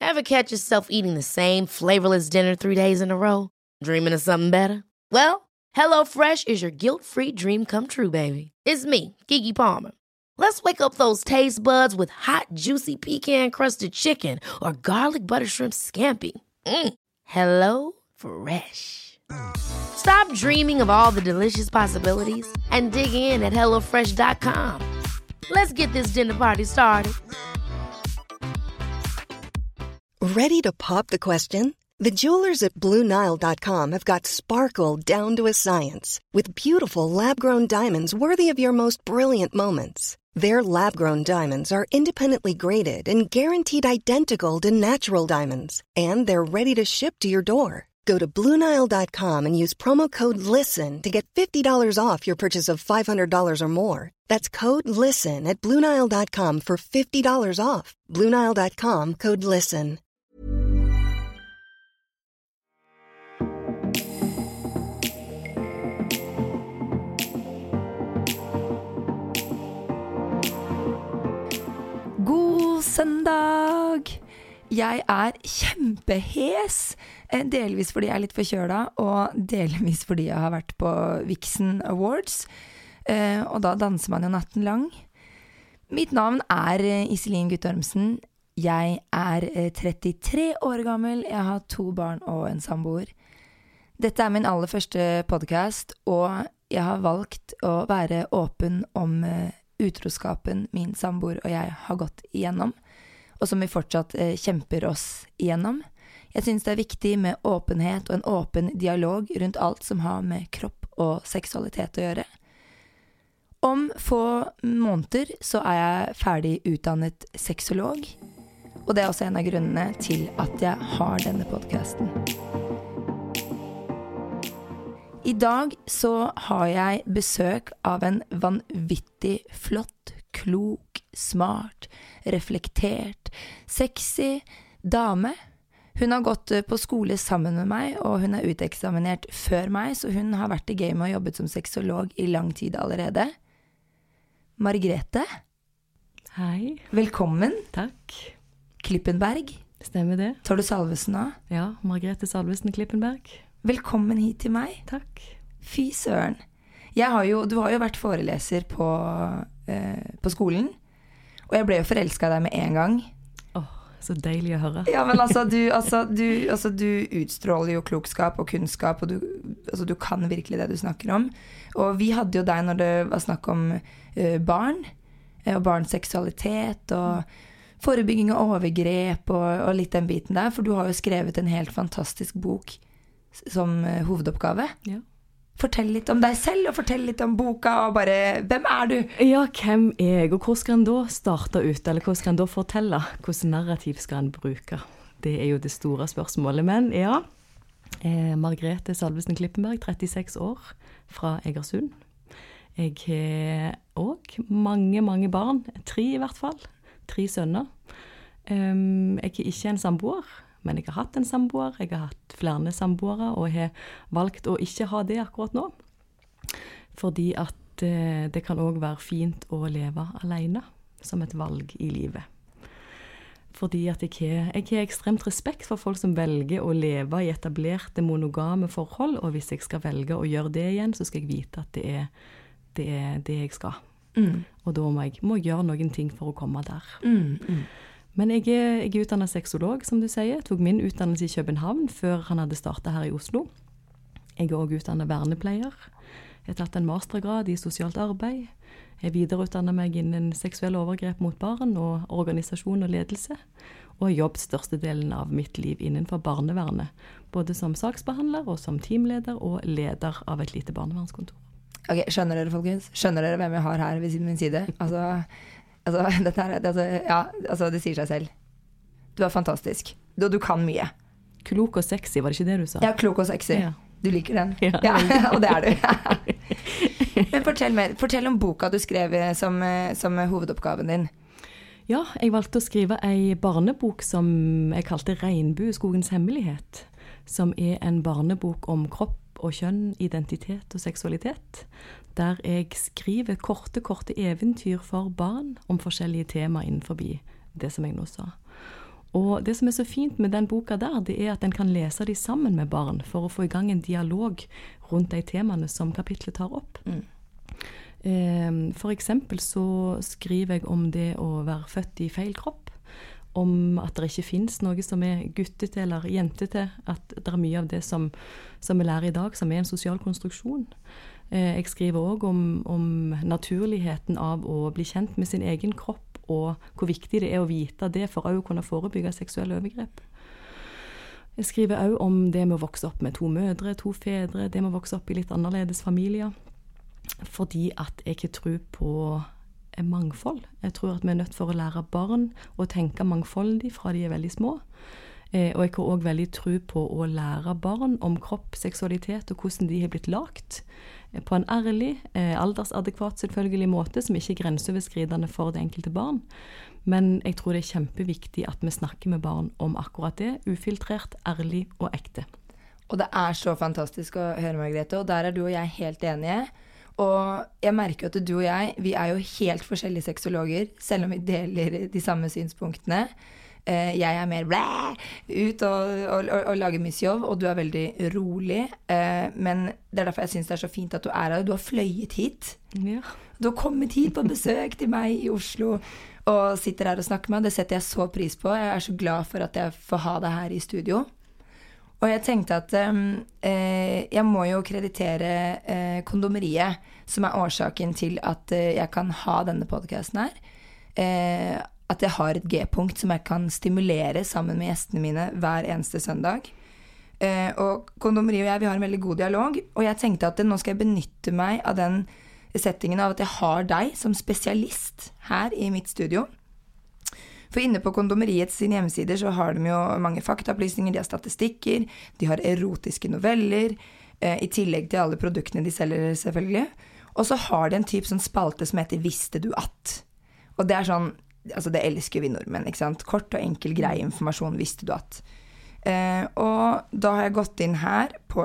Ever catch yourself eating the same flavorless dinner 3 days in a row? Dreaming of something better? Well, HelloFresh is your guilt-free dream come true, baby. It's me, Keke Palmer. Let's wake up those taste buds with hot, juicy pecan-crusted chicken or garlic butter shrimp scampi. Hello Fresh. Stop dreaming of all the delicious possibilities and dig in at HelloFresh.com. Let's get this dinner party started. Ready to pop the question? The jewelers at BlueNile.com have got sparkle down to a science with beautiful lab-grown diamonds worthy of your most brilliant moments. Their lab-grown diamonds are independently graded and guaranteed identical to natural diamonds, and they're ready to ship to your door. Go to BlueNile.com and use promo code LISTEN to get $50 off your purchase of $500 or more. That's code LISTEN at BlueNile.com for $50 off. BlueNile.com, code LISTEN. God søndag! Jeg kjempehes, delvis fordi jeg litt forkjøla, og delvis fordi jeg har vært på Vixen Awards, og da danser man jo natten lang. Mitt navn Iselin Guttormsen. Jeg 33 år gammel, jeg har 2 barn og en samboer. Dette min aller første podcast, og jeg har valgt å være åpen om utroskapen min samboer og jeg har gått igjennom, og som vi fortsatt kjemper oss igjennom. Jeg synes det viktig med åpenhet og en åpen dialog rundt alt som har med kropp og seksualitet å gjøre. Om få måneder så jeg ferdig utdannet sexolog, og det også en av grunnene til at jeg har denne podcasten. I dag så har jeg besøk av en vanvittig flott, klok, smart, reflektert, sexy dame. Hun har gått på skole sammen med meg, og hun uteksaminert før meg, så hun har vært i gamet og jobbet som sexolog i lang tid allerede. Margrethe. Hei. Velkommen. Takk. Klippenberg. Stemmer det. Tar du salvesen da? Ja, Margrethe Salvesen Klippenberg. Velkommen hit til meg. Takk. Fy søren. Du har jo vært foreleser på skolen, og jeg ble jo forelsket i deg med en gang. Så deilig å høre. Ja, men du utstråler jo klokskap og kunnskap, og du kan virkelig det du snakker om. Og vi hadde jo deg når det var snakk om barn, og barns seksualitet, og forebygging av overgrep, og litt den biten der, for du har jo skrevet en helt fantastisk bok som hovedoppgave. Ja. Fortell litt om deg selv, og fortell litt om boka, og bare, hvem du? Ja, hvem jeg? Og hvor skal en da starte ut, eller hvor skal en da fortelle? Hvordan narrativ skal en bruke? Det jo det store spørsmålet, men ja, Margrethe Salvesen Klippenberg, 36 år, fra Egersund. Jeg har også mange barn, 3 i hvert fall, 3 sønner. Jeg ikke en samboer, men jeg har hatt en samboer, jeg har hatt flere samboere, og jeg har valgt å ikke ha det akkurat nå. Fordi at det kan også være fint å leve alene, som et valg i livet. Fordi at jeg har ekstremt respekt for folk som velger å leve i etablerte monogame forhold, og hvis jeg skal velge å gjøre det igjen, så skal jeg vite at det det jeg skal. Og da må jeg gjøre noen ting for å komme der. Men jeg utdannet sexolog, som du sier. Jeg tok min utdannelse i København før han hadde startet her i Oslo. Jeg også utdannet vernepleier. Jeg har tatt en mastergrad i sosialt arbeid. Jeg videreutdannet meg innen seksuelle overgrep mot barn og organisasjon og ledelse. Og har jobbet størstedelen av mitt liv innenfor barnevernet. Både som saksbehandler og som teamleder og leder av et lite barnevernskontor. Ok, skjønner dere, folkens? Skjønner dere hvem jeg har her ved min side? Det sier seg selv. Du fantastisk. Du kan mye. Klok og sexy, var det ikke det du sa? Ja, klok og sexy. Ja. Du liker den. Ja, og det du. Men fortell om boka du skrev som hovedoppgaven din. Ja, jeg valgte å skrive en barnebok som jeg kalte Regnbueskogens hemmelighet, som en barnebok om kropp og kjønn, identitet og seksualitet, der jeg skriver korte eventyr for barn om forskjellige tema innenfor det som jeg nå sa. Og det som så fint med den boka der, det at en kan lese de sammen med barn for å få I gang en dialog rundt de temaene som kapitlet tar opp. For eksempel så skriver jeg om det å være født I feil kropp, om at det ikke finnes noe som guttete eller jentete, at det mye av det som vi lærer I dag, som en sosial konstruksjon. Jeg skriver også om naturligheten av å bli kjent med sin egen kropp, og hvor viktig det å vite det for å kunne forebygge seksuelle overgrep. Jeg skriver også om det med å vokse opp med 2 mødre, 2 fedre, det med å vokse opp I litt annerledes familier, fordi at jeg ikke tror på mangfold. Jeg tror at vi nødt for å lære barn å tenke mangfoldig fra de veldig små. Og jeg har også veldig tro på å lære barn om kropp, seksualitet og hvordan de har blitt lagt på en ærlig, aldersadekvat selvfølgelig måte, som ikke grenseoverskridende for det enkelte barn. Men jeg tror det kjempeviktig at vi snakker med barn om akkurat det, ufiltrert, ærlig og ekte. Og det så fantastisk å høre, Margrethe, og der du og jeg helt enige. Og jeg merker at du og jeg, vi jo helt forskjellige sexologer, selv om vi deler de samme synspunktene. Jeg mer blæ, ut og lager mye sjov, og du veldig rolig. Men det derfor jeg synes det så fint at du her. Du har fløyet hit. Ja. Du har kommet hit på besøk til meg I Oslo, og sitter her og snakker med meg. Det setter jeg så pris på. Jeg så glad for at jeg får ha deg her I studio. Og jeg tenkte at jeg må jo kreditere kondomeriet, som årsaken til at jeg kan ha denne podcasten her. At jeg har et G-punkt som jeg kan stimulere sammen med gjestene mine hver eneste søndag. Og kondomeriet og jeg, vi har en veldig god dialog, og jeg tenkte at nå skal jeg benytte meg av den settingen av at jeg har deg som spesialist her I mitt studio. For inne på kondomeriets sine hjemmesider så har de jo mange faktaopplysninger, de har statistikker, de har erotiske noveller, I tillegg til alle produktene de selger selvfølgelig. Og så har de en typ sånn spalte som heter «Visste du at?» Og det sånn, altså det elsker vi nordmenn, ikke sant? Kort og enkel grei informasjon, visste du at? Og da har jeg gått inn her på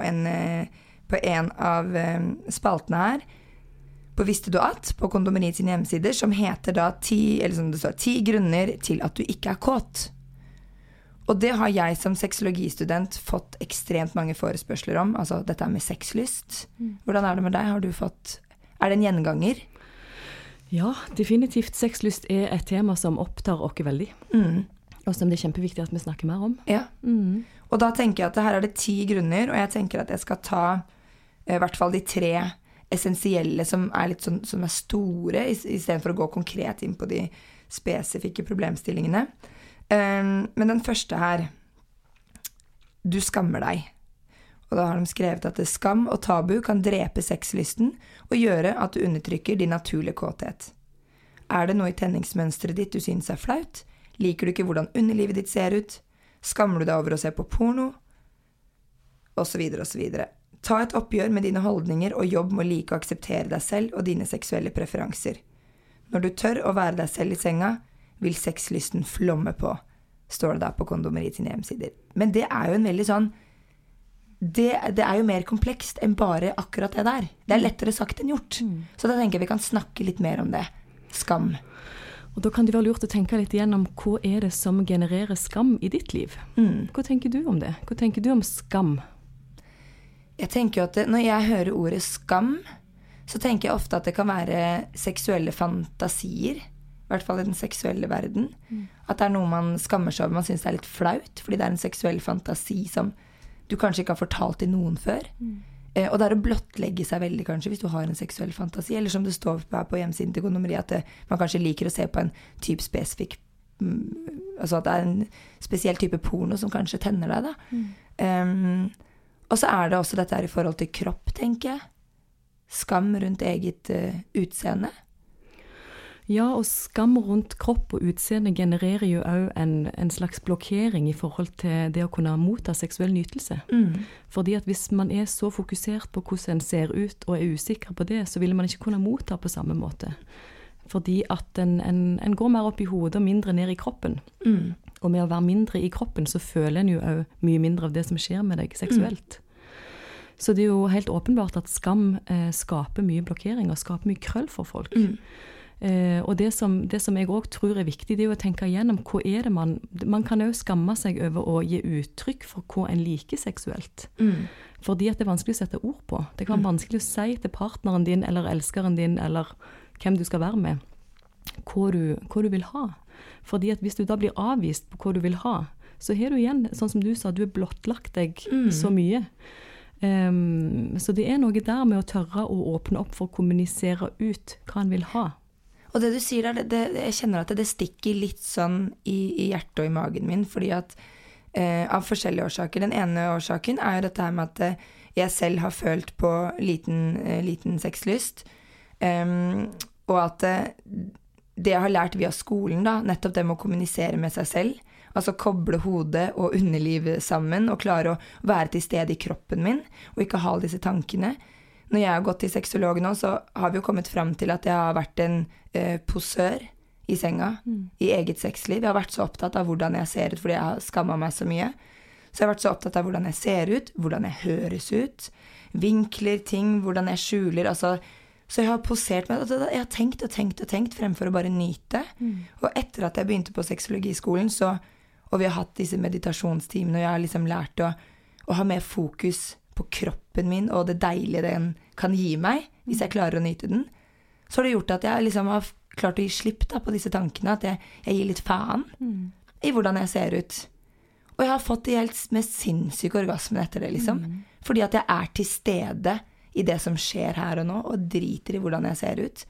en av spaltene her, på Visste du at, på kondomeriet sine hjemmesider, som heter da 10 grunner til at du ikke kåt. Og det har jeg som sexologistudent fått ekstremt mange forespørsler om, altså dette med sexlyst. Hvordan det med deg? Har du fått, det en gjenganger? Ja, definitivt. Sexlyst et tema som opptar oss veldig. Og som det kjempeviktig at vi snakker mer om. Ja. Og da tenker jeg at her det 10 grunner, og jeg tenker at jeg skal ta I hvert fall de 3 essensielle som litt sånn, som store, I stedet for å gå konkret inn på de spesifikke problemstillingene. Men den første her, du skammer deg. Og da har de skrevet at skam og tabu kan drepe sexlysten og gjøre at du undertrykker din naturlige kåthet. Det noe I tenningsmønstret ditt du synes flaut? Liker du ikke hvordan underlivet ditt ser ut? Skammer du deg over å se på porno? Og så videre, og så videre. Ta et oppgjør med dine holdninger og jobb med å like å akseptere deg selv og dine seksuelle preferanser. Når du tør å være deg selv I senga, vil sexlysten flomme på, står det da på kondomeriet sine hjemmesider. Men det jo en veldig sånn, det jo mer komplekst enn bare akkurat det der. Det lettere sagt enn gjort. Så da tenker jeg vi kan snakke litt mer om det. Skam. Og da kan det være lurt å tenke litt igjen om hva det som genererer skam I ditt liv. Hva tenker du om det? Hva tenker du om skam? Jeg tenker jo at når jeg hører ordet skam, så tenker jeg ofte at det kan være seksuelle fantasier, I hvert fall I den seksuelle verden. At det noe man skammer seg over, man synes det litt flaut, fordi det en seksuell fantasi som du kanskje ikke har fortalt til noen før. Og det å blottlegge seg veldig kanskje hvis du har en seksuell fantasi, eller som det står på hjemmesiden til kondomeriet, at man kanskje liker å se på en type spesifikk, altså at det en spesiell type porno som kanskje tenner deg da. Og så det også dette her I forhold til kropp, tenker jeg. Skam rundt eget utseende. Ja, og skam rundt kropp og utseende genererer jo også en slags blokkering I forhold til det å kunne motta seksuell nytelse. Fordi at hvis man så fokusert på hvordan en ser ut og usikker på det, så vil man ikke kunne motta på samme måte. Fordi at en går mer opp I hodet og mindre ned I kroppen. Og med å være mindre I kroppen så føler en jo også mye mindre av det som skjer med deg seksuelt. Så det jo helt åpenbart at skam skaper mye blokkering og skaper mye krøll for folk. Og det som jeg også tror viktig, det jo å tenke igjennom hva det man kan jo skamme seg over å gi uttrykk for hva en liker seksuelt. Fordi at det vanskelig å sette ord på. Det kan være vanskelig å si til partneren din, eller elskeren din, eller hvem du skal være med, hva du vil ha. Fordi at hvis du da blir avvist på hva du vil ha, så har du igjen, sånn som du sa, du har blottlagt deg så mye. Så det noe der med å tørre å åpne opp for å kommunisere ut hva han vil ha. Og det du sier der, jeg kjenner at det stikker litt sånn i hjertet og i magen min, fordi at av forskjellige årsaker. Den ene årsaken jo dette her med at jeg selv har følt på liten sexlyst, og at det jeg har lært via skolen da, nettopp det med å kommunisere med seg selv, altså koble hodet og underliv sammen, og klare å være til stede i kroppen min, og ikke ha disse tankene. Når jeg har gått til sexolog nå, så har vi jo kommet frem til at jeg har vært en posør i senga, i eget sexliv. Jeg har vært så opptatt av hvordan jeg ser ut, fordi jeg har skammet meg så mye. Så jeg har vært så opptatt av hvordan jeg ser ut, hvordan jeg høres ut, vinkler, ting, hvordan jeg skjuler, altså. Så jeg har posert meg, jeg har tenkt og tenkt, fremfor å bare nyte. Og etter at jeg begynte på sexologiskolen, og vi har hatt disse meditasjonstimene, og jeg har liksom lært å ha mer fokus på kroppen min, og det deilige den kan gi meg, hvis jeg klarer å nyte den, så har det gjort at jeg liksom har klart å gi slipp da, på disse tankene, at jeg gir litt faen i hvordan jeg ser ut. Og jeg har fått de helt mest sinnssyke orgasmen etter det, liksom. Fordi at jeg til stede i det som skjer her og nå, og driter i hvordan jeg ser ut.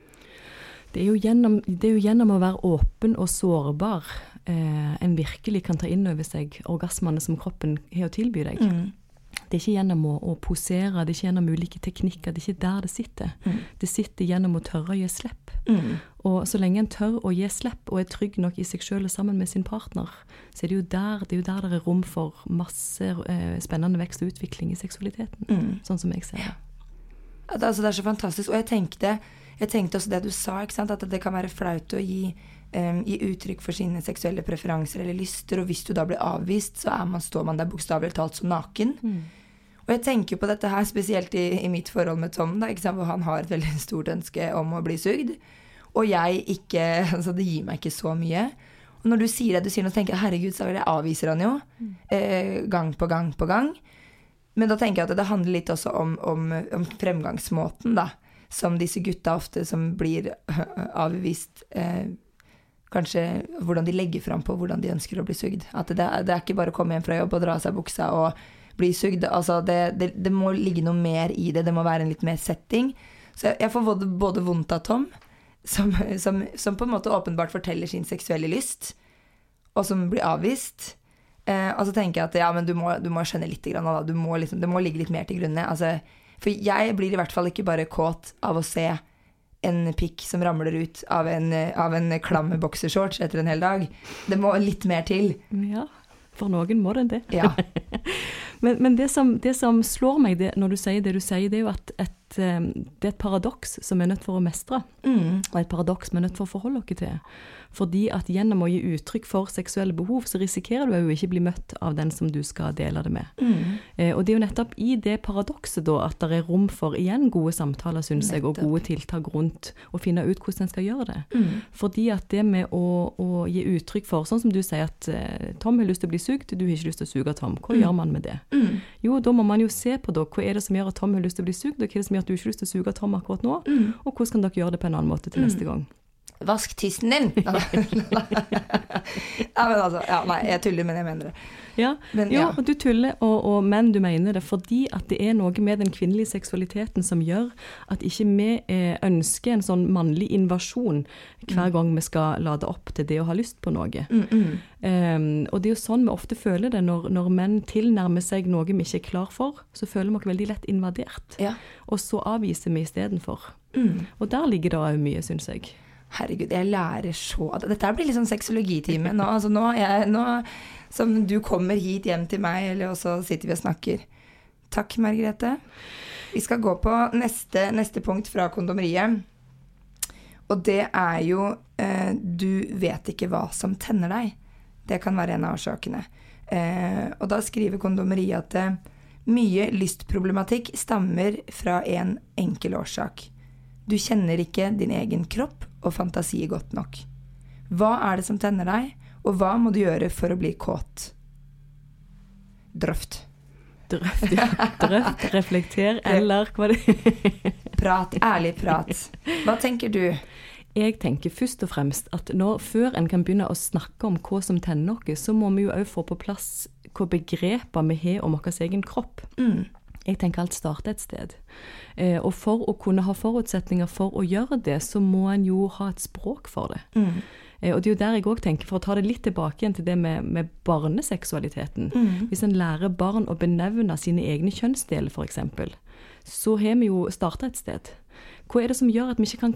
Det jo gjennom å være åpen og sårbar en virkelig kan ta inn over seg orgasmene som kroppen har å tilby deg. Det ikke gjennom å posere, det ikke gjennom ulike teknikker, det ikke der det sitter. Det sitter gjennom å tørre å gi slipp. Og så lenge en tør å gi slipp og trygg nok i seg selv og sammen med sin partner, så det jo der det rom for masse spennende vekst og utvikling i seksualiteten, sånn som jeg ser det. Altså, det så fantastisk, og jeg tenkte også det du sa, ikke sant? At det kan være flaut å gi uttrykk for sine seksuelle preferanser eller lyster, og hvis du da blir avvist, så står man der bokstavelig talt så naken. Og jeg tenker på dette her, spesielt i mitt forhold med Tom, da, ikke sant? Hvor han har et veldig stort ønske om å bli sugd, og jeg ikke, altså det gir meg ikke så mye. Og når du sier det, så tenker jeg, herregud, så jeg avviser han jo, gang på gang. Men da tenker jeg at det handler litt også om fremgangsmåten, da, som disse gutta ofte som blir avvist, kanskje hvordan de legger frem på hvordan de ønsker å bli sugd. At det ikke bare å komme hjem fra jobb og dra seg buksa og bli sugd. Altså det må ligge noe mer i det. Det må være en litt mer setting. Så jeg får både vondt av Tom, som på en måte åpenbart forteller sin seksuelle lyst, og som blir avvist. Og så tenker jeg at ja, men du må skjønne litt grann, da. Det må ligge litt mer til grunne. Altså, for jeg blir i hvert fall ikke bare kåt av å se en pikk som ramler ut av en klam boksershorts etter en hel dag. Det må litt mer til. Ja, for noen må det. Ja. men det som slår meg når du sier det du sier, det jo at det et paradoks som nødt for å mestre, og et paradoks vi nødt for å forholde oss til. Fordi at gjennom å gi uttrykk for seksuelle behov, så risikerer du jo ikke bli møtt av den som du skal dele det med. Og det jo nettopp i det paradokset da, at det rom for igjen gode samtaler, synes jeg, og gode tiltak rundt, og finne ut hvordan en skal gjøre det. Fordi at det med å gi uttrykk for, sånn som du sier at Tom har lyst til å bli sugd, du har ikke lyst til å suge Tom. Hva gjør man med det? Jo, da må man jo se på da, hva det som gjør at Tom har lyst til å bli sugd, og hva det som gjør at du ikke har lyst til å suge Tom akkurat nå, og hvordan kan dere gjøre det på en annen måte til neste gang? Vask tissen din! Ja, men altså, nei, jeg tuller, men jeg mener det. Ja, og du tuller, men du mener det, fordi at det noe med den kvinnelige seksualiteten som gjør at ikke vi ønsker en sånn mannlig invasjon hver gang vi skal lade opp til det å ha lyst på noe. Og det jo sånn vi ofte føler det, når menn tilnærmer seg noe vi ikke klar for, så føler vi oss veldig lett invadert. Ja. Og så avviser vi i stedet for. Og der ligger det jo mye, synes jeg. Herregud, jeg lærer så... Dette blir liksom sexologitime nå. Altså nå som du kommer hit hjem til meg, eller så sitter vi og snakker. Takk, Margrethe. Vi skal gå på neste punkt fra kondomeriet. Og det jo du vet ikke hva som tenner deg. Det kan være en av årsakene. Og da skriver kondomeriet at mye lystproblematikk stammer fra en enkel årsak. Du kjenner ikke din egen kropp og fantasi godt nok. Hva det som tenner deg, og hva må du gjøre for å bli kåt? Drøft, reflekter, eller hva det Prat, ærlig prat. Hva tenker du? Jeg tenker først og fremst at før en kan begynne å snakke om hva som tenner noe, så må vi jo også få på plass hva begreper vi har om vår egen kropp. Jeg tenker alt starter et sted. Og for å kunne ha forutsetninger for å gjøre det, så må en jo ha et språk for det. Og det jo der jeg også tenker, for å ta det litt tilbake igjen til det med barneseksualiteten. Hvis en lærer barn å benevne sine egne kjønnsdeler, for eksempel, så har vi jo startet et sted. Hva det som gjør at vi ikke kan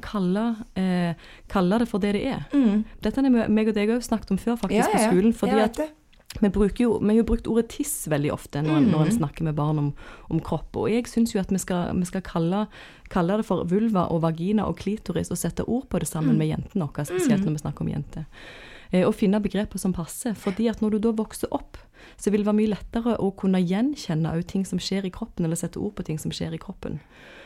kalle det for det er? Dette har meg og deg også snakket om før faktisk på skolen, fordi at vi har jo brukt ordet tiss veldig ofte når en snakker med barn om kropp, og jeg synes jo at vi skal kalle det for vulva og vagina og klitoris og sette ord på det sammen med jentene også, spesielt når vi snakker om jenter. Og finne begreper som passer, fordi at når du da vokser opp, så vil det være mye lettere å kunne gjenkjenne ting som skjer i kroppen, eller sette ord på ting som skjer i kroppen.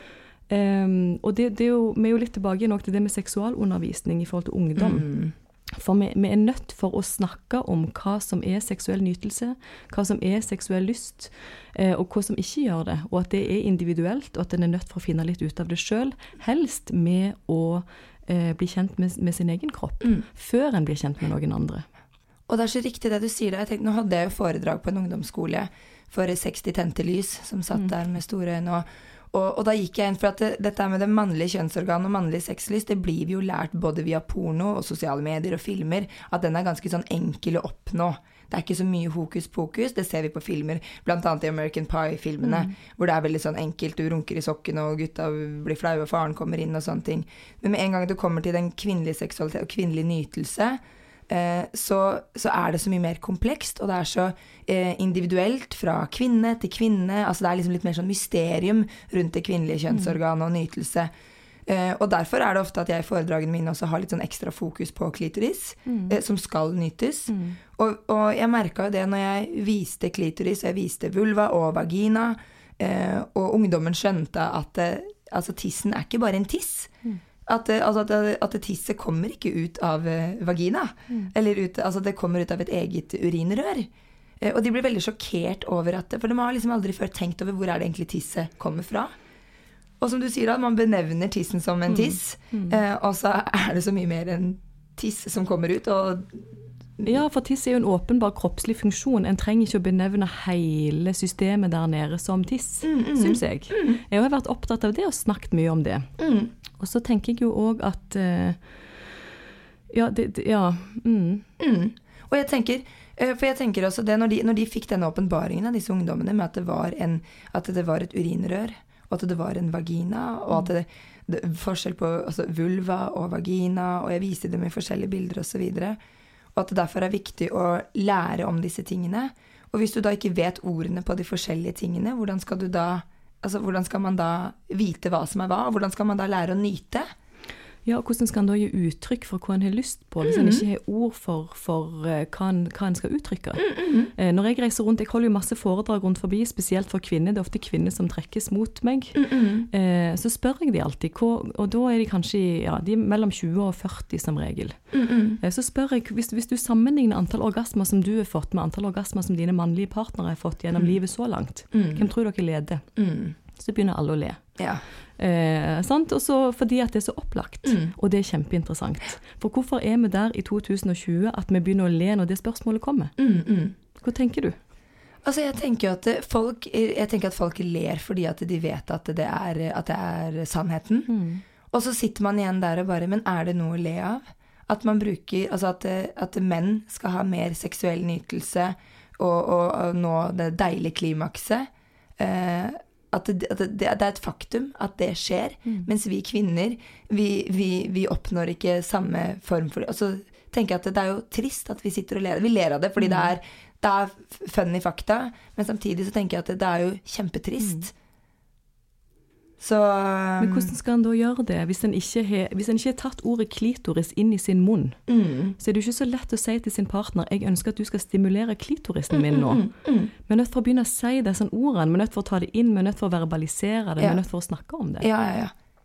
Og vi er jo litt tilbake nok til det med seksualundervisning i forhold til ungdom. For vi nødt for å snakke om hva som seksuell nytelse, hva som seksuell lyst, og hva som ikke gjør det, og at det individuelt, og at en nødt for å finne litt ut av det selv, helst med å bli kjent med sin egen kropp, før en blir kjent med noen andre. Og det så riktig det du sier der. Nå hadde jeg jo foredrag på en ungdomsskole for 60 tente lys, som satt der med store øyne, og da gikk jeg inn for at dette med det mannlige kjønnsorgan og mannlige sexlyst, det blir vi jo lært både via porno og sosiale medier og filmer, at den ganske sånn enkel å oppnå. Det ikke så mye hokus pokus, det ser vi på filmer, blant annet i American Pie-filmene, hvor det veldig sånn enkelt, du runker i sokken og gutta blir flaue og faren kommer inn og sånne ting. Men med en gang du kommer til den kvinnelige seksualitet og kvinnelig nytelse, så det så mye mer komplekst, og det så individuelt fra kvinne til kvinne, altså det liksom litt mer sånn mysterium rundt det kvinnelige kjønnsorgan og nytelse. Og derfor det ofte at jeg i foredragene mine også har litt sånn ekstra fokus på klitoris, som skal nytes. Og jeg merket jo det når jeg viste klitoris, jeg viste vulva og vagina, og ungdommen skjønte at altså, tissen ikke bare en tiss. At tisset kommer ikke ut av vagina, eller altså det kommer ut av et eget urinrør. Og de blir veldig sjokkert over for de har liksom aldri før tenkt over hvor det egentlig tisset kommer fra. Og som du sier da, man benevner tissen som en tiss, og så det så mye mer enn tiss som kommer ut, Ja, for tiss jo en åpenbar kroppslig funksjon. En trenger ikke å benevne hele systemet der nede som tiss, synes jeg. Jeg har vært opptatt av det og snakket mye om det. Og så tenker jeg jo også at Og jeg tenker også det, når de fikk denne åpenbaringen av disse ungdommene med at det var et urinrør, og at det var en vagina, og at det forskjell på altså, vulva og vagina, og jeg viste det med forskjellige bilder og så videre, og at det derfor viktig å lære om disse tingene. Og hvis du da ikke vet ordene på de forskjellige tingene, hvordan skal man da vite hva som hva, og hvordan skal man da lære å nyte? Ja, og hvordan skal en da gi uttrykk for hva en har lyst på, hvis en ikke har ord for hva en skal uttrykke? Når jeg reiser rundt, jeg holder jo masse foredrag rundt forbi, spesielt for kvinner, det ofte kvinner som trekkes mot meg, så spør jeg de alltid, og da de kanskje de mellom 20 og 40 som regel. Så spør jeg, hvis du sammenligner antall orgasmer som du har fått med antall orgasmer som dine mannlige partnere har fått gjennom livet så langt, hvem tror dere leder? Så begynner alle å le. Ja. Sant? Og så fordi at det så opplagt, og det kjempeinteressant. For hvorfor vi der i 2020 at vi begynner å le når det spørsmålet kommer? Hva tenker du? Altså jeg tenker at folk ler fordi at de vet at det sannheten. Og så sitter man igjen der og bare, men det noe å le av? At man bruker, altså at menn skal ha mer seksuell nytelse og nå det deilige klimakset, at det et faktum at det skjer, mens vi kvinner, vi oppnår ikke samme form for det. Og så tenker jeg at det jo trist at vi sitter og ler. Vi ler av det, fordi det funny fakta, men samtidig så tenker jeg at det jo kjempetrist. Så, men hvordan skal en da gjøre det? Hvis en ikke har tatt ordet klitoris inn i sin munn, så det jo ikke så lett å si til sin partner, jeg ønsker at du skal stimulere klitorisen min nå. Vi nødt for å begynne å si det sånn ordene, vi nødt for å ta det inn, vi nødt for å verbalisere det, vi nødt for å snakke om det. Ja.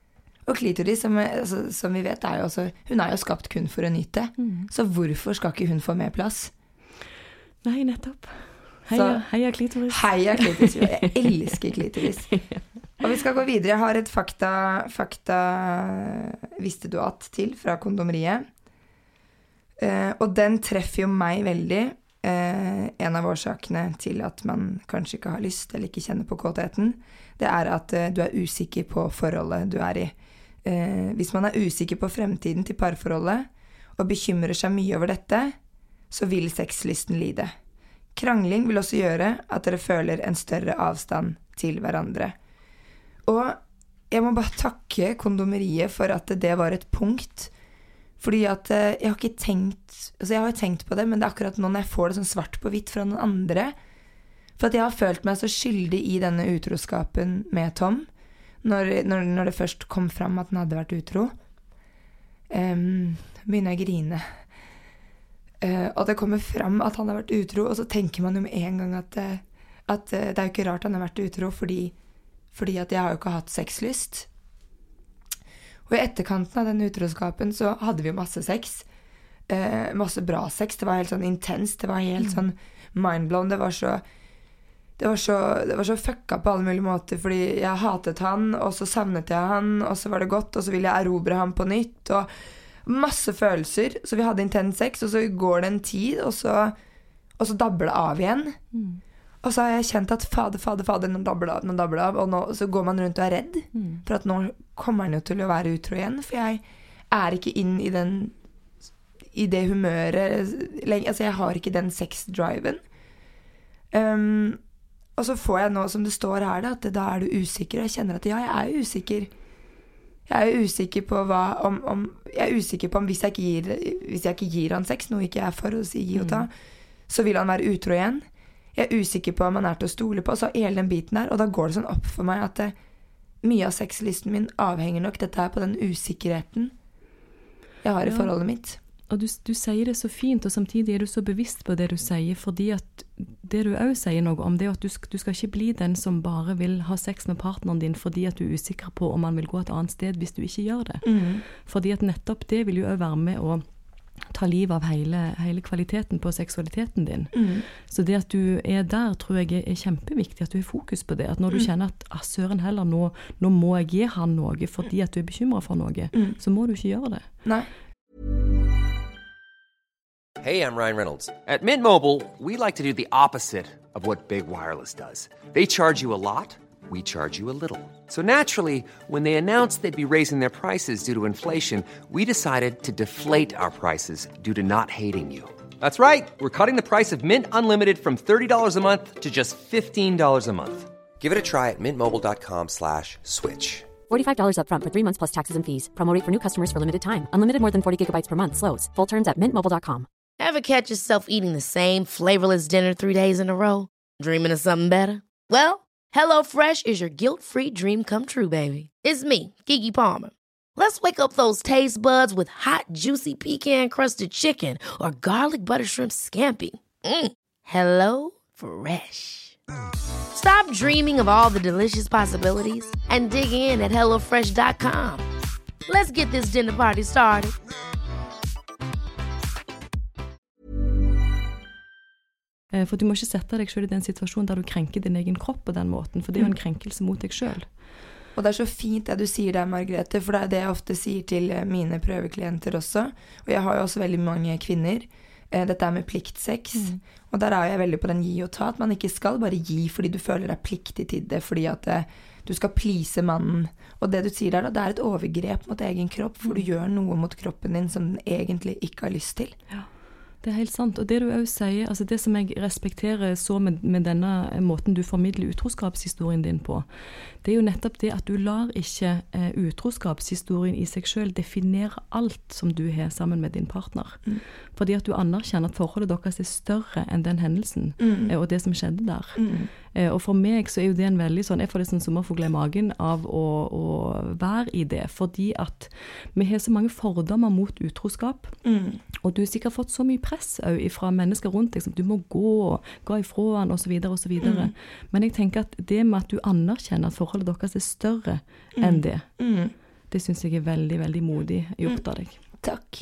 Og klitoris, som vi vet, er jo også, hun er jo skapt kun for å nyte. Så hvorfor skal ikke hun få mer plass? Nei, nettopp. Heia klitoris. Heia klitoris. Jeg elsker klitoris. Og vi skal gå videre. Jeg har et fakta visste du at til fra kondomeriet. Og den treffer jo meg veldig. En av årsakene til at man kanskje ikke har lyst eller ikke kjenner på kåtheten, det er at du er usikker på forholdet du er i. Hvis man er usikker på fremtiden til parforholdet og bekymrer seg mye over dette, så vil sexlysten lide. Krangling vil også gjøre at dere føler en større avstand til hverandre. Og jeg må bare takke kondomeriet for at det var et punkt, fordi at jeg har ikke tenkt, altså jeg har jo tenkt på det, men det er akkurat nå når jeg får det sånn svart på hvitt fra noen andre, for at jeg har følt meg så skyldig i denne utroskapen med Tom, når det først kom fram at han hadde vært utro. Begynner jeg å grine. Og det kommer fram at han har vært utro, og så tenker man jo med en gang at det er jo ikke rart han har vært utro, fordi at jeg har jo ikke hatt sexlyst. Og i etterkanten av den utroskapen så hadde vi jo masse sex, masse bra sex, det var helt sånn intenst, det var helt sånn mindblown, det var så fucka på alle mulige måter, fordi jeg hatet han, og så savnet jeg han, og så var det godt, og så ville jeg erobre han på nytt, og masse følelser, så vi hadde intens sex, og så går det en tid, og så dabler det av igjen. Og så har jeg kjent at fader, nå dabler det av, og så går man rundt og er redd, for at nå kommer han jo til å være utro igjen, for jeg er ikke inn i det humøret, altså jeg har ikke den sex-driven. Og så får jeg nå, som det står her, at da er du usikker, og jeg kjenner at ja, jeg er usikker. Jeg er usikker på om hvis jeg ikke gir han sex, noe ikke er for å si gi og ta, så vil han være utro igjen. Jeg er usikker på om han er til å stole på, så hele den biten her, og da går det sånn opp for meg at mye av sexlysten min avhenger nok dette her på den usikkerheten jeg har i forholdet mitt. Og du sier det så fint, og samtidig er du så bevisst på det du sier, fordi at det du også sier noe om, det er at du skal ikke bli den som bare vil ha sex med partneren din fordi at du er usikker på om han vil gå et annet sted hvis du ikke gjør det. Fordi at nettopp det vil jo også være med å ta liv av hele kvaliteten på seksualiteten din. Så det at du er der, tror jeg er kjempeviktig, at du har fokus på det. At når du kjenner at søren heller, nå må jeg gi han noe fordi at du er bekymret for noe, så må du ikke gjøre det. Nei. Hey, I'm Ryan Reynolds. At Mint Mobile, we like to do the opposite of what Big Wireless does. They charge you a lot, we charge you a little. So naturally, when they announced they'd be raising their prices due to inflation, we decided to deflate our prices due to not hating you. That's right. We're cutting the price of Mint Unlimited from $30 a month to just $15 a month. Give it a try at mintmobile.com/switch. $45 up front for 3 months plus taxes and fees. Promo rate for new customers for limited time. Unlimited more than 40 gigabytes per month. Slows full terms at mintmobile.com. Ever catch yourself eating the same flavorless dinner 3 days in a row? Dreaming of something better? Well, HelloFresh is your guilt-free dream come true, baby. It's me, Keke Palmer. Let's wake up those taste buds with hot, juicy pecan-crusted chicken or garlic butter shrimp scampi. Hello Fresh. Stop dreaming of all the delicious possibilities and dig in at HelloFresh.com. Let's get this dinner party started. For du må ikke sette deg selv i den situasjonen der du krenker din egen kropp på den måten, for det er jo en krenkelse mot deg selv. Og det er så fint det du sier der, Margrethe, for det er det jeg ofte sier til mine prøveklienter også. Og jeg har jo også veldig mange kvinner. Dette er med pliktsex. Og der er jeg veldig på den gi og ta, at man ikke skal bare gi fordi du føler deg pliktig til det, fordi at du skal please mannen. Og det du sier der, det er et overgrep mot egen kropp, for du gjør noe mot kroppen din som den egentlig ikke har lyst til. Ja. Det er helt sant, og det du også sier, altså det som jeg respekterer så med denne måten du formidler utroskapshistorien din på, det er jo nettopp det at du lar ikke utroskapshistorien i seg selv definere alt som du har sammen med din partner. Fordi at du anerkjenner at forholdet deres er større enn den hendelsen, og det som skjedde der. Og for meg så er jo det en veldig sånn, jeg får det sånn sommerfugl i magen av å være i det, fordi at vi har så mange fordommer mot utroskap, og du har sikkert fått så mye press fra mennesker rundt deg, som du må gå ifra han, og så videre, og så videre. Men jeg tenker at det med at du anerkjenner at forholdet deres er større enn det Det synes jeg veldig, veldig modig gjort av deg. Takk.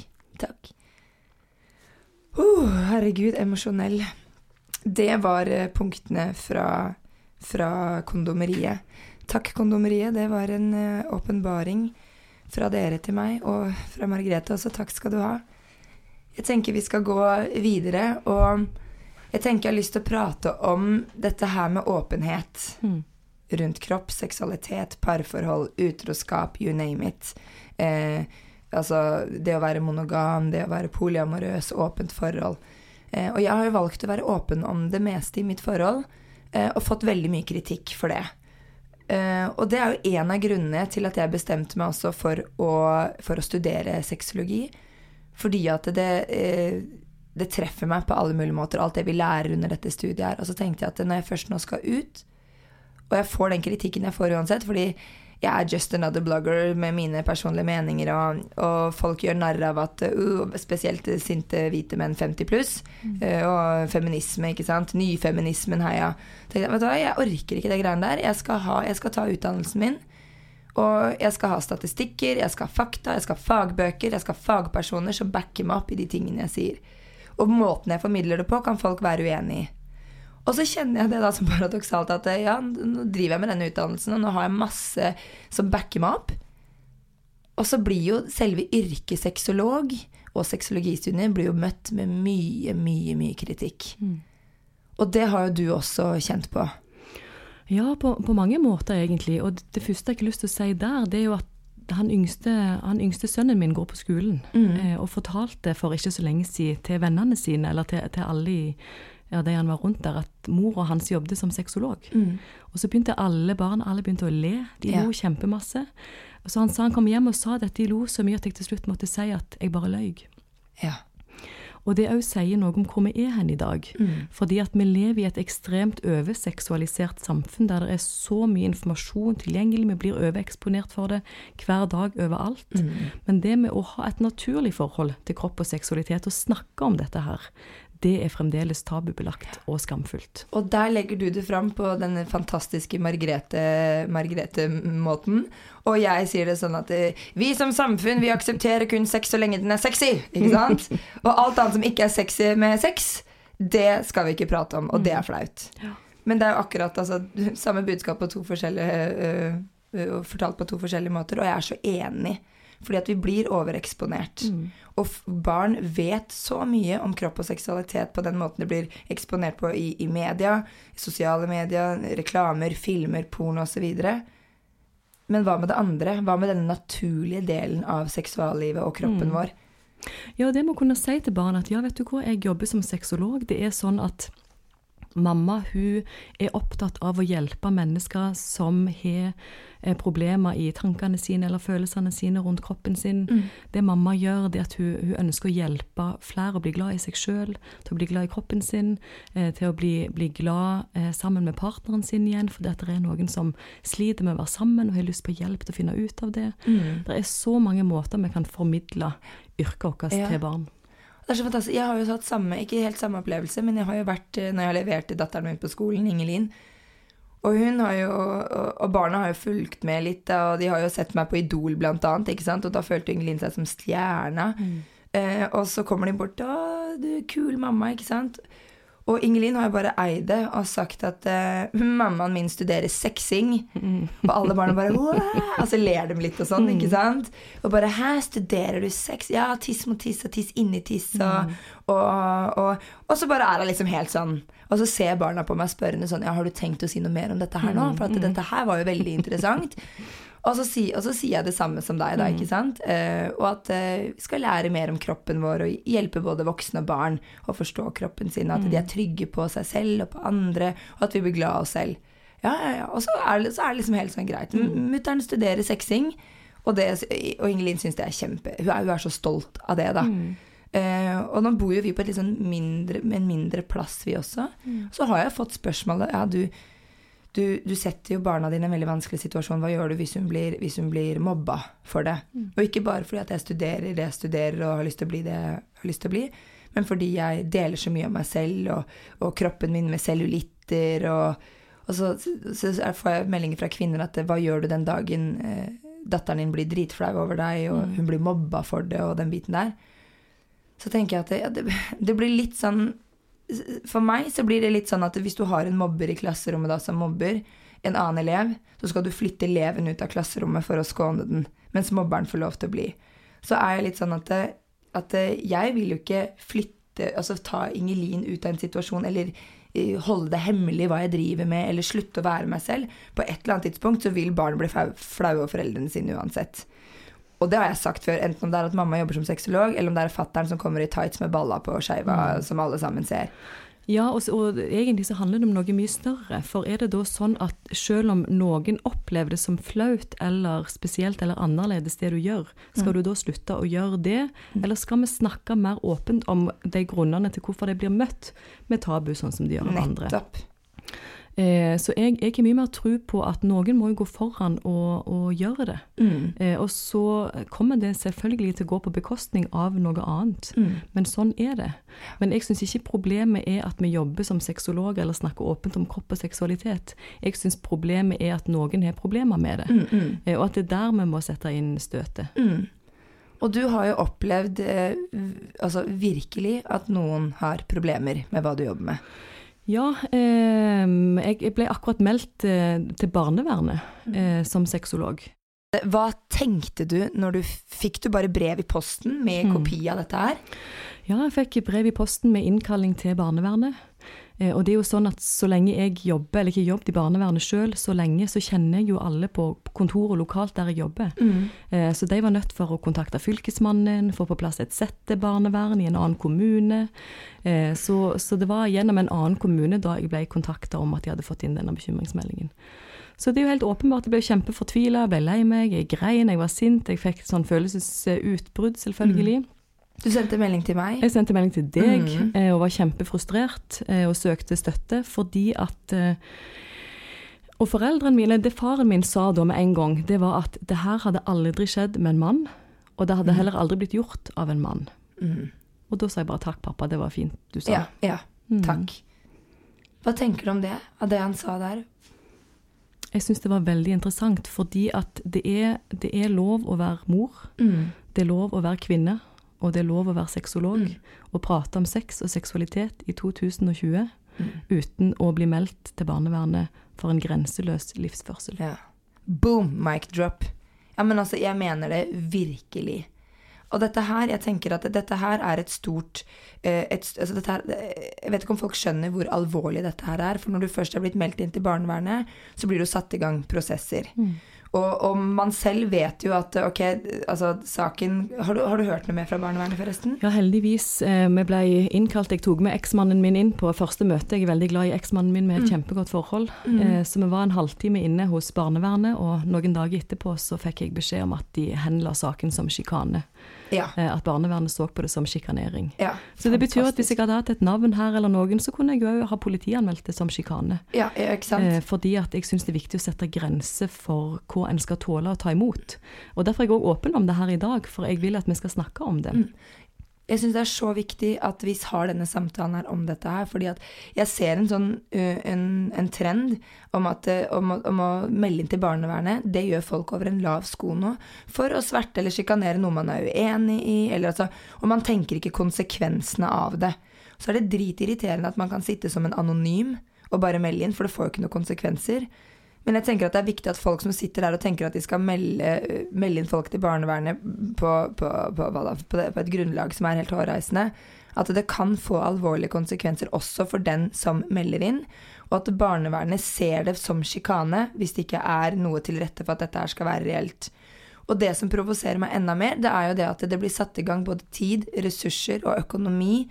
Herregud, emosjonell. Det var punktene fra kondomeriet. Takk, kondomeriet. Det var en åpenbaring fra dere til meg, og fra Margrethe også. Takk skal du ha. Jeg tenker vi skal gå videre, og jeg tenker jeg har lyst til å prate om dette her med åpenhet. Rundt kropp, seksualitet, parforhold, utroskap, you name it. Altså det å være monogam, det å være polyamorøs, åpent forhold. Og jeg har jo valgt å være åpen om det meste i mitt forhold, og fått veldig mye kritikk for det. Og det er jo en av grunnene til at jeg bestemte meg også for å studere sexologi, fordi at det treffer meg på alle mulige måter, alt det vi lærer under dette studiet her. Og så tenkte jeg at når jeg først nå skal ut, og jeg får den kritikken jeg får uansett, fordi jeg er just another blogger med mine personlige meninger, og folk gjør narr av at spesielt sinte hvite menn 50 pluss, og feminisme, ikke sant? Nyfeminismen heia. Vet du hva, jeg orker ikke det greiene der. Jeg skal ta utdannelsen min, og jeg skal ha statistikker, jeg skal ha fakta, jeg skal ha fagbøker, jeg skal ha fagpersoner som backer meg opp i de tingene jeg sier. Og måten jeg formidler det på kan folk være uenige i. Og så kjenner jeg det da som paradoksalt at ja, nå driver jeg med denne utdannelsen, og nå har jeg masse som backer meg opp. Og så blir jo selve yrkesseksolog og sexologistudier blir jo møtt med mye kritikk. Og det har jo du også kjent på. Ja, på mange måter egentlig. Og det første jeg har lyst til å si der, det er jo at han yngste sønnen min går på skolen, og fortalte for ikke så lenge siden til vennene sine, eller til alle de han var rundt der, at mor og hans jobbet som sexolog. Og så begynte alle begynte å le. De lo kjempemasse. Og så han kom hjem og sa at de lo så mye at jeg til slutt måtte si at jeg bare løy. Ja. Og det også sier noe om hvor vi hen i dag. Fordi at vi lever i et ekstremt overseksualisert samfunn, der det er så mye informasjon tilgjengelig, vi blir overeksponert for det hver dag overalt. Men det med å ha et naturlig forhold til kropp og seksualitet, og snakke om dette her, det er fremdeles tabubelagt og skamfullt. Og der legger du det fram på denne fantastiske Margrethe-måten. Og jeg sier det sånn at vi som samfunn, vi aksepterer kun sex så lenge den er sexy, ikke sant? Og alt annet som ikke er sexy med sex, det skal vi ikke prate om, og det er flaut. Ja. Men det er jo akkurat samme budskap på fortalt på to forskjellige måter, og jeg er så enig. Fordi at vi blir overeksponert. Og barn vet så mye om kropp og seksualitet på den måten det blir eksponert på i media, i sosiale medier, reklamer, filmer, porno og så videre. Men hva med det andre? Hva med denne naturlige delen av seksuallivet og kroppen vår? Ja, det må kunne si til barn at ja, vet du hva, jeg jobber som sexolog. Det er sånn at mamma, hun er opptatt av å hjelpe mennesker som har problemer i tankene sine eller følelsene sine rundt kroppen sin. Det mamma gjør, det at hun ønsker å hjelpe flere å bli glad i seg selv, til å bli glad i kroppen sin, til å bli glad sammen med partneren sin igjen, fordi at det er noen som sliter med å være sammen og har lyst på hjelp til å finne ut av det. Det er så mange måter vi kan formidle yrket vårt til barn. Det er så fantastisk. Jeg har jo hatt ikke helt samme opplevelse, men jeg har jo vært, når jeg har levert til datteren min på skolen, Ingelin, og hun har jo, og barna har jo fulgt med litt, og de har jo sett meg på Idol blant annet, ikke sant? Og da følte Ingelin seg som stjerna. Og så kommer de bort, du er kul mamma, ikke sant? Og Ingelin har jo bare eid det og sagt at mammaen min studerer sexing. Og alle barna bare, og så ler de litt og sånn, ikke sant? Og bare, hæ, studerer du sex? Ja, tiss mot tiss og tiss inni tiss. Og så bare er det liksom helt sånn. Og så ser barna på meg spørrende sånn, ja, har du tenkt å si noe mer om dette her nå? For at dette her var jo veldig interessant. Og så sier jeg det samme som deg da, ikke sant? Og at vi skal lære mer om kroppen vår og hjelpe både voksne og barn å forstå kroppen sin, at de er trygge på seg selv og på andre, og at vi blir glad av oss selv. Ja. Og så er det liksom helt sånn greit. Mutteren studerer sexing, og Ingelin synes det er hun er så stolt av det da. Og nå bor jo vi på et litt sånn mindre plass vi også. Så har jeg fått spørsmålet, ja, du setter jo barna dine i en veldig vanskelig situasjon. Hva gjør du hvis hun blir mobba for det? Og ikke bare fordi at jeg studerer det jeg studerer og har lyst til å bli det jeg har lyst til å bli, men fordi jeg deler så mye om meg selv og kroppen min med cellulitter, og så får jeg meldinger fra kvinner at hva gjør du den dagen datteren din blir dritflau over deg, og hun blir mobba for det, og den biten der, så tenker jeg at det blir litt sånn, for meg så blir det litt sånn at hvis du har en mobber i klasserommet da, som mobber en annen elev, så skal du flytte eleven ut av klasserommet for å skåne den, mens mobberen får lov til å bli. Så jeg litt sånn at jeg vil jo ikke flytte, altså ta Ingelin ut av en situasjon, eller holde det hemmelig hva jeg driver med, eller slutte å være meg selv. På et eller annet tidspunkt så vil barn bli flau over foreldrene sine uansett. Og det har jeg sagt før, enten om det at mamma jobber som sexolog, eller om det fatteren som kommer i tights med balla på skeiva, som alle sammen ser. Ja, og egentlig så handler det om noe mye større, for det da sånn at selv om noen opplever det som flaut, eller spesielt eller annerledes det du gjør, skal du da slutte å gjøre det, eller skal vi snakke mer åpent om de grunnene til hvorfor de blir møtt med tabu, sånn som de gjør av andre? Nettopp. Så jeg har mye mer tro på at noen må jo gå foran og gjøre det. Og så kommer det selvfølgelig til å gå på bekostning av noe annet. Men sånn det. Men jeg synes ikke problemet at vi jobber som sexolog eller snakker åpent om kropp og seksualitet. Jeg synes problemet at noen har problemer med det. Og at det der vi må sette inn støtet. Og du har jo opplevd altså virkelig at noen har problemer med hva du jobber med. Ja, jeg ble akkurat meldt til barnevernet som sexolog. Hva tenkte du når fikk du bare brev i posten med kopi av dette her? Ja, jeg fikk brev i posten med innkalling til barnevernet. Og det jo sånn at så lenge jeg jobber, eller ikke jobbet i barnevernet selv, så lenge så kjenner jeg jo alle på kontoret lokalt der jeg jobber. Så de var nødt for å kontakte fylkesmannen, få på plass et settebarnevern i en annen kommune. Så det var gjennom en annen kommune da jeg ble kontaktet om at jeg hadde fått inn denne bekymringsmeldingen. Så det jo helt åpenbart, jeg ble kjempefortvilet, jeg ble lei meg, jeg grein, jeg var sint, jeg fikk sånn følelsesutbrudd selvfølgelig. Du sendte melding til meg? Jeg sendte melding til deg, og var kjempefrustrert, og søkte støtte, fordi at og foreldrene mine, det faren min sa da med en gang, det var at det her hadde aldri skjedd med en mann, og det hadde heller aldri blitt gjort av en mann. Og da sa jeg bare, takk pappa, det var fint du sa. Ja, takk. Hva tenker du om det, av det han sa der? Jeg synes det var veldig interessant, fordi at det lov å være mor, det lov å være kvinne, og det lov å være sexolog, og prate om sex og seksualitet i 2020, uten å bli meldt til barnevernet for en grenseløs livsførsel. Ja. Boom, mic drop. Ja, men altså, jeg mener det virkelig. Og dette her, jeg tenker at dette her et stort, altså dette her, jeg vet ikke om folk skjønner hvor alvorlig dette her for når du først blitt meldt inn til barnevernet, så blir du satt i gang prosesser. Og man selv vet jo at, ok, altså saken, har du hørt noe mer fra barnevernet forresten? Ja, heldigvis. Vi ble innkalt, jeg tok med eksmannen min inn på første møte. Jeg veldig glad i eksmannen min med et kjempegodt forhold. Så vi var en halvtime inne hos barnevernet, og noen dager etterpå så fikk jeg beskjed om at de henla saken som skikane. Ja. At barnevernet så på det som skikanering. Ja, så det betyr at hvis jeg hadde hatt et navn her eller noen, så kunne jeg jo ha politianmeldt det som skikane. Ja, ikke sant? Fordi at jeg synes det viktig å sette grenser for hva en skal tåle å ta imot. Og derfor er jeg også åpen om det her i dag, for jeg vil at vi skal snakke om det. Jeg synes det så viktig at vi har denne samtalen her om dette her, fordi at jeg ser en sånn en trend om å melde inn til barnevernet. Det gjør folk over en lav sko nå, for å sverte eller skikanere noe man uenig i, eller altså, og man tenker ikke konsekvensene av det. Så det dritirriterende at man kan sitte som en anonym og bare melde inn, for det får jo ikke noen konsekvenser. Men jeg tenker at det viktig at folk som sitter der og tenker at de skal melde inn folk til barnevernet på et grunnlag som helt hårreisende, at det kan få alvorlige konsekvenser også for den som melder inn, og at barnevernet ser det som skikane hvis det ikke noe til rette for at dette her skal være reelt. Og det som provoserer meg enda mer, det jo det at det blir satt i gang både tid, ressurser og økonomi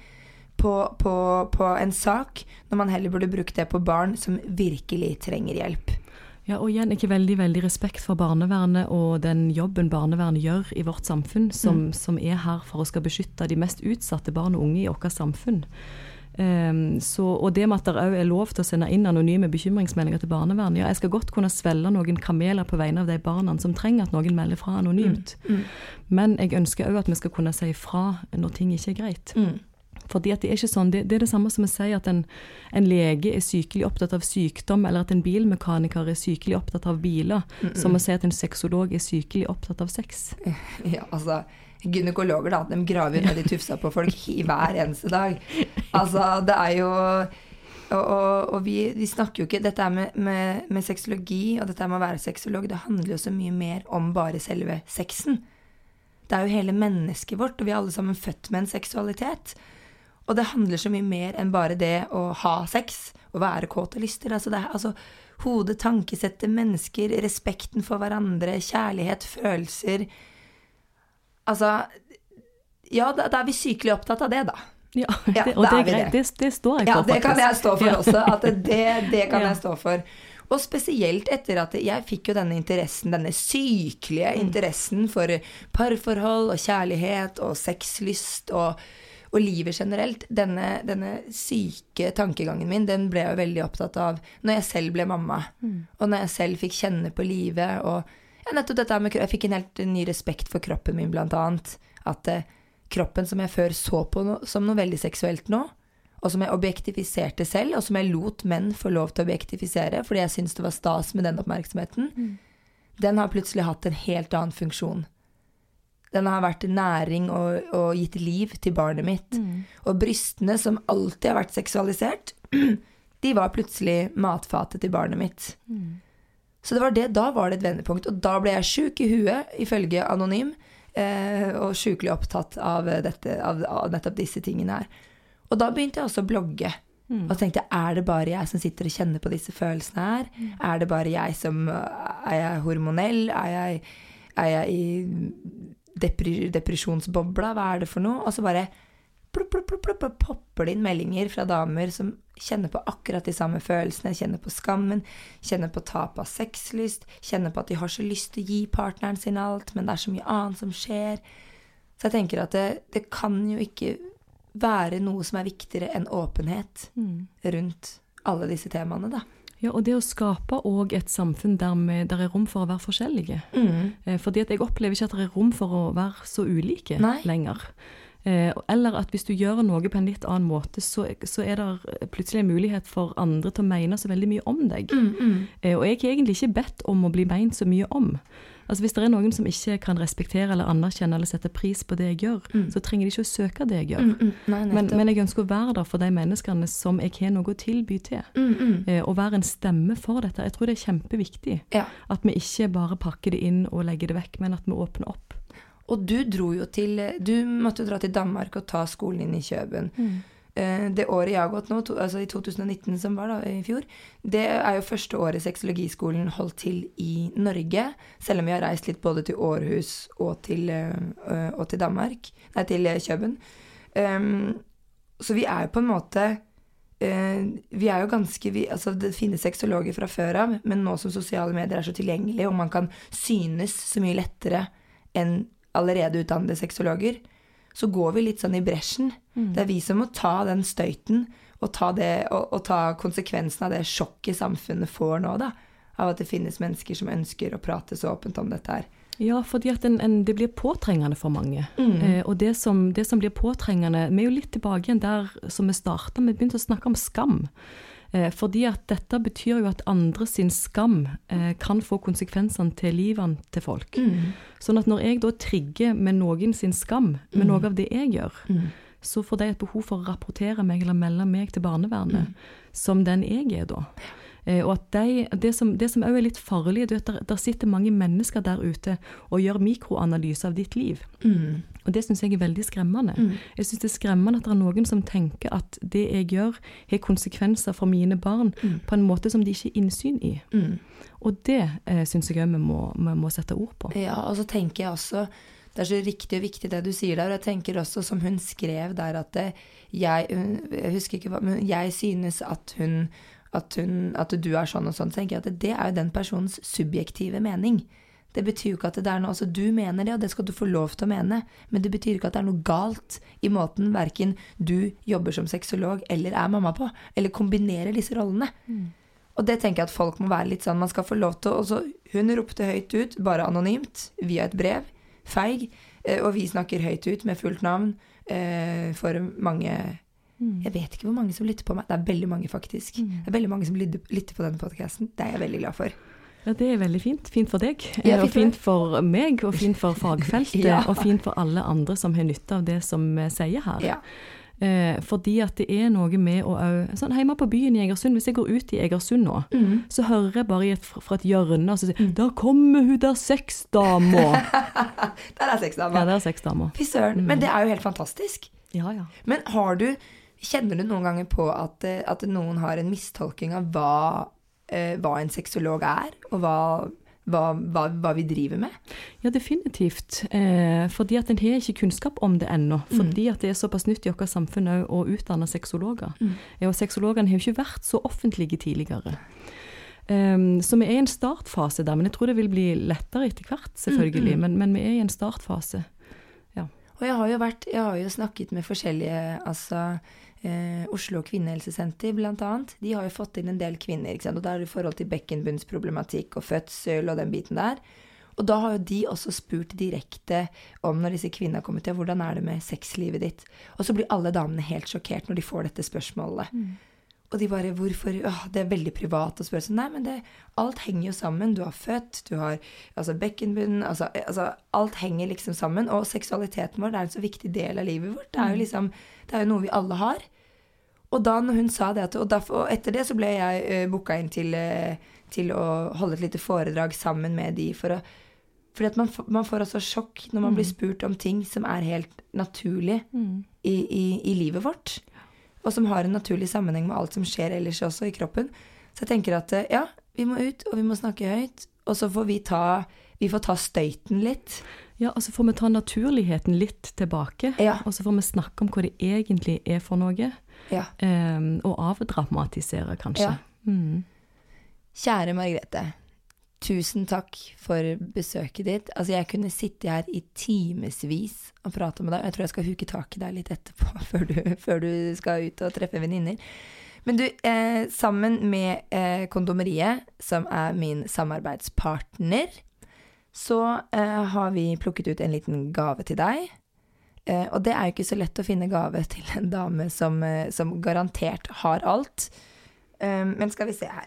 på en sak, når man heller burde brukt det på barn som virkelig trenger hjelp. Ja, og igjen ikke veldig, veldig respekt for barnevernet og den jobben barnevernet gjør i vårt samfunn, som her for å skal beskytte de mest utsatte barn og unge i vårt samfunn. Og det med at det også lov til å sende inn anonyme bekymringsmeldinger til barnevernet, ja, jeg skal godt kunne svelge noen kameler på vegne av de barna som trenger at noen melder fra anonymt. Men jeg ønsker også at vi skal kunne si fra når ting ikke greit. Fordi at det ikke sånn, det det samme som å si at en lege sykelig opptatt av sykdom, eller at en bilmekaniker sykelig opptatt av biler, som å si at en sexolog sykelig opptatt av sex. Ja, altså, gynekologer da, de graver ned I tufsa på folk hver eneste dag. Altså, det jo... Og vi snakker jo ikke, dette med sexologi, og dette med å være sexolog, det handler jo så mye mer om bare selve sexen. Det jo hele mennesket vårt, og vi alle sammen født med en seksualitet. Og det handler så mye mer enn bare det å ha sex, og være kåt og lyster. Altså det altså hodet, tankesettet, mennesker, respekten for hverandre, kjærlighet, følelser. Altså, ja, da vi sykelig opptatt av det da. Ja, det, og det greit, det står jeg for faktisk. Ja, det kan jeg stå for også, at det kan jeg stå for. Og spesielt etter at jeg fikk jo denne interessen, denne sykelige interessen for parforhold og kjærlighet og sexlyst og livet generelt. Denne syke tankegangen min, den ble jeg jo veldig opptatt av når jeg selv ble mamma, og når jeg selv fikk kjenne på livet, og nettopp dette med, jeg fikk en helt ny respekt for kroppen min blant annet, at kroppen som jeg før så på som noe veldig seksuelt nå, og som jeg objektifiserte selv, og som jeg lot menn få lov til å objektifisere, fordi jeg synes det var stas med den oppmerksomheten, den har plutselig hatt en helt annen funksjon. Den har vært næring og gitt liv til barnet mitt. Og brystene, som alltid har vært seksualisert, de var plutselig matfatet til barnet mitt. Så da var det et vendepunkt, og da ble jeg syk I huet, ifølge Anonym, og sykelig opptatt av nettopp disse tingene her. Og da begynte jeg også å blogge, og tenkte, det bare jeg som sitter og kjenner på disse følelsene her? Det bare jeg som, jeg hormonell? Jeg I depresjonsbobla? Hva det for noe? Og så bare popper det inn meldinger fra damer som kjenner på akkurat de samme følelsene, kjenner på skammen, kjenner på tap av sexlyst, kjenner på at de har så lyst til å gi partneren sin alt, men det så mye annet som skjer. Så jeg tenker at det kan jo ikke være noe som viktigere enn åpenhet rundt alle disse temaene da. Ja, og det å skape også et samfunn der rom for å være forskjellige. Fordi at jeg opplever ikke at det rom for å være så ulike lenger. Eller at hvis du gjør noe på en litt annen måte, så det plutselig en mulighet for andre til å mene så veldig mye om deg. Og jeg egentlig ikke bedt om å bli ment så mye om. Altså hvis det noen som ikke kan respektere eller anerkjenne eller sette pris på det jeg gjør, så trenger de ikke å søke det jeg gjør. Men jeg ønsker å være der for de menneskene som jeg har noe å tilby til. Og være en stemme for dette. Jeg tror det kjempeviktig. At vi ikke bare pakker det inn og legger det vekk, men at vi åpner opp. Og du måtte dra til Danmark og ta skolen inn I Køben. Det året jeg har gått nå, altså I 2019 som var da, I fjor, det jo første året sexologiskolen holdt til I Norge, selv om vi har reist litt både til Aarhus og til Danmark, til Køben. Så vi jo på en måte, vi jo ganske, altså det finnes sexologer fra før av, men nå som sosiale medier så tilgjengelige, og man kan synes så mye lettere enn allerede utdannede sexologer, så går vi litt sånn I bresjen. Det vi som må ta den støyten, og ta konsekvensen av det sjokket samfunnet får nå da, av at det finnes mennesker som ønsker å prate så åpent om dette her. Ja, fordi at det blir påtrengende for mange. Og det som blir påtrengende, vi jo litt tilbake igjen der som vi startet, vi begynte å snakke om skam. Fordi at dette betyr jo at andre sin skam kan få konsekvensene til livene til folk. Sånn at når jeg da trigger med noen sin skam, med noe av det jeg gjør, så får de et behov for å rapportere meg eller melde meg til barnevernet, som den jeg da. Og at det som også litt farlig, at der sitter mange mennesker der ute og gjør mikroanalyse av ditt liv. Og det synes jeg veldig skremmende. Jeg synes det skremmende at det noen som tenker at det jeg gjør har konsekvenser for mine barn på en måte som de ikke har innsyn I. Og det synes jeg vi må sette ord på. Ja, og så tenker jeg også, det så riktig og viktig det du sier der, og jeg tenker også som hun skrev der at jeg husker ikke hva, men jeg synes at du sånn og sånn, så tenker jeg at det jo den personens subjektive mening. Det betyr jo ikke at det noe, altså du mener det, og det skal du få lov til å mene, men det betyr ikke at det noe galt I måten hverken du jobber som sexolog eller mamma på, eller kombinerer disse rollene. Og det tenker jeg at folk må være litt sånn, man skal få lov til, og så hun ropte høyt ut, bare anonymt, via et brev, feig, og vi snakker høyt ut med fullt navn, for mange. Jeg vet ikke hvor mange som lytter på meg. Det veldig mange faktisk. Det veldig mange som lytter på denne podcasten. Det jeg veldig glad for. Ja, det veldig fint. Fint for deg. Ja, og fint for meg, og fint for fagfeltet, og fint for alle andre som har nytte av det som vi sier her. Ja. Fordi at det noe med å sånn hjemme på byen i Egersund, hvis jeg går ut i Egersund nå, så hører jeg bare fra et hjørne, og så sier der kommer hun der sexdama. Der sexdama. Ja, der sexdama. Fy søren. Men det jo helt fantastisk. Ja. Men kjenner du noen ganger på at noen har en mistolking av hva en sexolog og hva vi driver med? Ja, definitivt. Fordi at en har ikke kunnskap om det ennå. Fordi at det såpass nytt i vårt samfunn å utdanne sexologer. Og sexologene har jo ikke vært så offentlige tidligere. Så vi en startfase der, men jeg tror det vil bli lettere etter hvert, selvfølgelig. Men vi i en startfase. Ja. Og jeg har jo snakket med forskjellige, Oslo Kvinnehelsesenter blant annet, de har jo fått inn en del kvinner, ikke sant? Og der det i forhold til bekkenbunnsproblematikk og fødsel og den biten der. Og da har jo de også spurt direkte om når disse kvinnene har kommet til, hvordan det med sexlivet ditt? Og så blir alle damene helt sjokkert når de får dette spørsmålet. Og de bare, hvorfor? Det veldig privat å spørre sånn. Nei, men alt henger jo sammen. Du har født, du har bekkenbunn, alt henger liksom sammen. Og seksualiteten vår, en så viktig del av livet vårt. Det jo liksom, det jo noe vi alle har. Og da når hun sa det, og etter det så ble jeg booket inn til å holde et lite foredrag sammen med de, fordi at man får også sjokk når man blir spurt om ting som helt naturlig i livet vårt, og som har en naturlig sammenheng med alt som skjer ellers også i kroppen. Så jeg tenker at vi må ut, og vi må snakke høyt, og så får vi får ta støyten litt. Ja, og så får vi ta naturligheten litt tilbake, og så får vi snakke om hva det egentlig for noe, og avdramatisere kanskje. Kjære Margrethe, tusen takk for besøket ditt. Jeg kunne sitte her i timesvis og prate med deg, og jeg tror jeg skal huke tak i deg litt etterpå, før du skal ut og treffe venninner. Men du, sammen med Kondomeriet, som min samarbeidspartner, så har vi plukket ut en liten gave til deg. Og det jo ikke så lett å finne gave til en dame som garantert har alt. Men skal vi se her.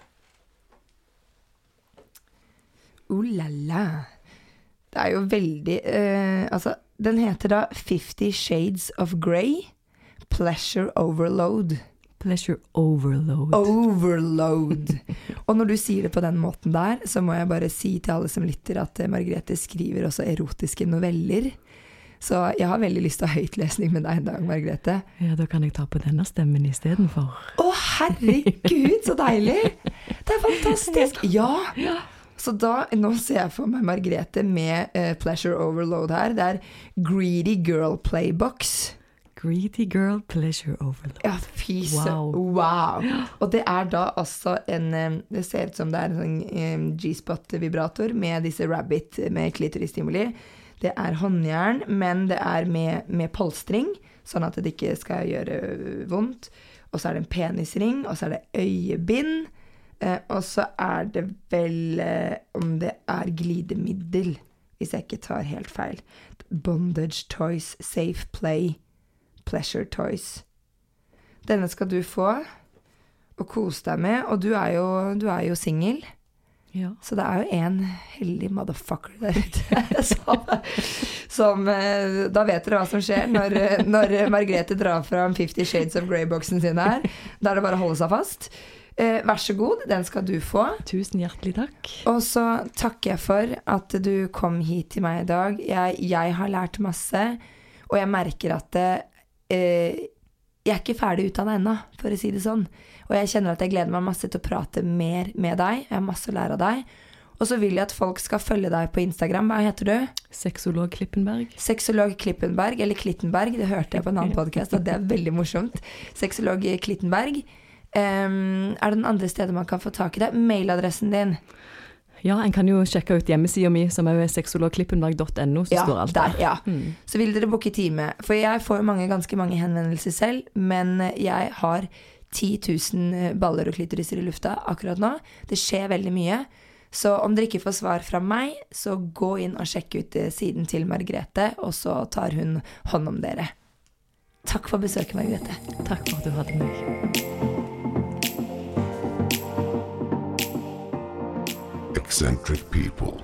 La la. Det jo veldig den heter da 50 Shades of Grey, Pleasure Overload. Pleasure Overload. Overload. Og når du sier det på den måten der, så må jeg bare si til alle som lytter at Margrethe skriver også erotiske noveller. Så jeg har veldig lyst til å ha høytlesning med deg en dag, Margrethe. Ja, da kan jeg ta på denne stemmen i stedet for. Herregud, så deilig! Det fantastisk! Ja! Så nå ser jeg for meg Margrethe med Pleasure Overload her. Det Greedy Girl Playbox. Greedy Girl Pleasure Overload. Ja, fy søren. Wow. Og det da altså det ser ut som det en sånn G-spot-vibrator med disse rabbit med klitorisstimuli. Det håndjern, men det med polstring, sånn at det ikke skal gjøre vondt. Og så det en penisring, og så det øyebind. Og så det vel om det glidemiddel, hvis jeg ikke tar helt feil. Bondage Toys, Safe Play, Pleasure Toys. Denne skal du få, og kose deg med, og du jo single. Ja. Så det jo en heldig motherfucker der ute. som da vet dere hva som skjer når Margrethe drar fram 50 Shades of Grey-boksen sin her. Da det bare å holde seg fast. Vær så god, den skal du få. Tusen hjertelig takk. Og så takker jeg for at du kom hit til meg i dag. Jeg har lært masse, og jeg merker at jeg ikke ferdig utdannet ennå, for å si det sånn. Og jeg kjenner at jeg gleder meg masse til å prate mer med deg. Jeg har masse å lære av deg. Og så vil jeg at folk skal følge deg på Instagram. Hva heter du? Sexolog Klippenberg. Sexolog Klippenberg, eller Klittenberg. Det hørte jeg på en annen podcast, og det veldig morsomt. Sexolog Klittenberg. Det den andre stedet man kan få tak i det? Mailadressen din? Ja, en kan jo sjekke ut hjemmesiden min, som sexologklippenberg.no, så står alt der. Ja. Så vil dere booke time. For jeg får ganske mange henvendelser selv, men jeg har 10 000 baller og klitoriser i lufta akkurat nå. Det skjer veldig mye. Så om dere ikke får svar fra meg, så gå inn og sjekk ut siden til Margrethe, og så tar hun hånd om dere. Takk for besøket, Margrethe. Takk for at du hadde meg. Eccentric people.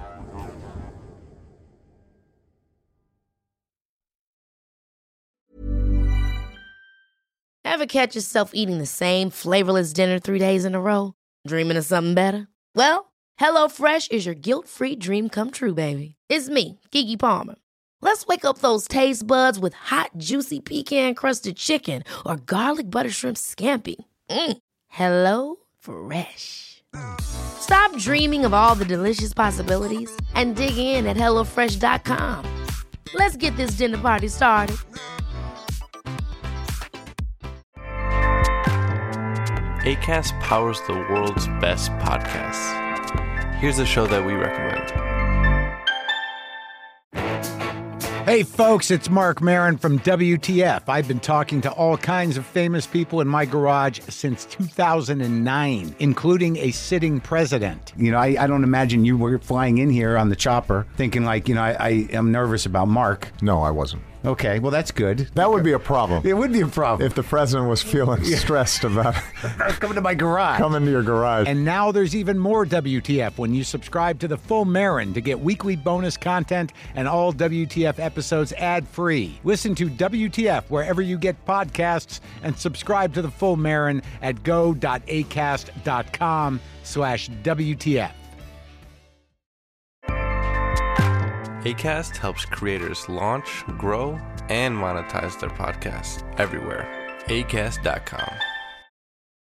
Ever catch yourself eating the same flavorless dinner 3 days in a row? Dreaming of something better? Well, HelloFresh is your guilt-free dream come true, baby. It's me, Keke Palmer. Let's wake up those taste buds with hot, juicy pecan-crusted chicken or garlic butter shrimp scampi. Hello Fresh. Stop dreaming of all the delicious possibilities and dig in at HelloFresh.com. Let's get this dinner party started. Acast powers the world's best podcasts. Here's a show that we recommend. Hey folks, it's Mark Maron from WTF. I've been talking to all kinds of famous people in my garage since 2009, including a sitting president. You know, I don't imagine you were flying in here on the chopper thinking like, you know, I am nervous about Mark. No, I wasn't. Okay, well, that's good. That would be a problem. It would be a problem. If the president was feeling stressed about coming to my garage. Coming to your garage. And now there's even more WTF when you subscribe to the Full Marin to get weekly bonus content and all WTF episodes ad-free. Listen to WTF wherever you get podcasts and subscribe to the Full Marin at go.acast.com/WTF. Acast helps creators launch, grow, and monetize their podcasts everywhere. Acast.com.